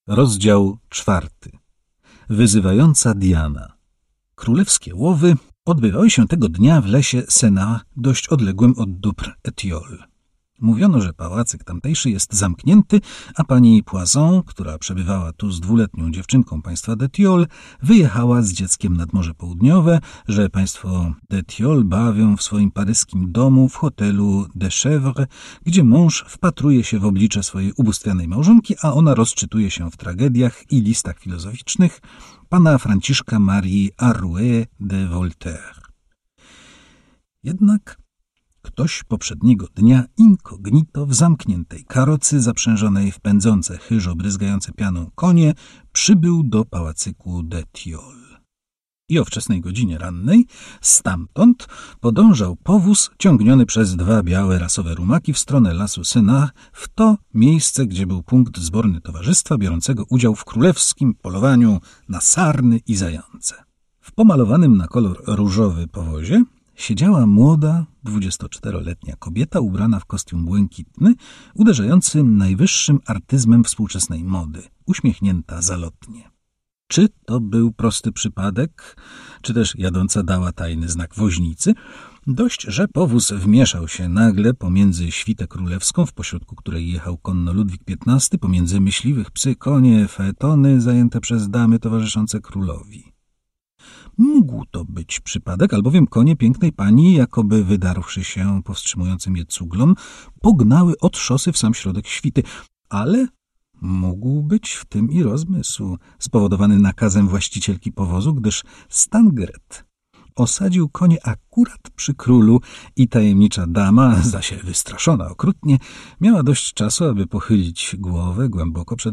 Rozdział 4. Wyzywająca Diana. Królewskie łowy odbywały się tego dnia w lesie Senart, dość odległym od dóbr Etiolles. Mówiono, że pałacyk tamtejszy jest zamknięty, a pani Poisson, która przebywała tu z 2-letnią dziewczynką państwa d'Etiolles, wyjechała z dzieckiem nad Morze Południowe, że państwo d'Etiolles bawią w swoim paryskim domu w hotelu de Chèvres, gdzie mąż wpatruje się w oblicze swojej ubóstwianej małżonki, a ona rozczytuje się w tragediach i listach filozoficznych pana Franciszka Marii Arouet de Voltaire. Jednak ktoś poprzedniego dnia incognito w zamkniętej karocy zaprzężonej w pędzące chyżo bryzgające pianą konie przybył do pałacyku d'Etiolles. I o wczesnej godzinie rannej stamtąd podążał powóz ciągniony przez 2 białe rasowe rumaki w stronę lasu Senart, w to miejsce, gdzie był punkt zborny towarzystwa biorącego udział w królewskim polowaniu na sarny i zające. W pomalowanym na kolor różowy powozie siedziała młoda, 24-letnia kobieta ubrana w kostium błękitny, uderzający najwyższym artyzmem współczesnej mody, uśmiechnięta zalotnie. Czy to był prosty przypadek, czy też jadąca dała tajny znak woźnicy? Dość, że powóz wmieszał się nagle pomiędzy świtę królewską, w pośrodku której jechał konno Ludwik XV, pomiędzy myśliwych psy, konie, feetony zajęte przez damy towarzyszące królowi. Mógł to być przypadek, albowiem konie pięknej pani, jakoby wydarłszy się powstrzymującym je cuglom, pognały od szosy w sam środek świty, ale mógł być w tym i rozmysł, spowodowany nakazem właścicielki powozu, gdyż Stangret osadził konie akurat przy królu i tajemnicza dama, zaś wystraszona okrutnie, miała dość czasu, aby pochylić głowę głęboko przed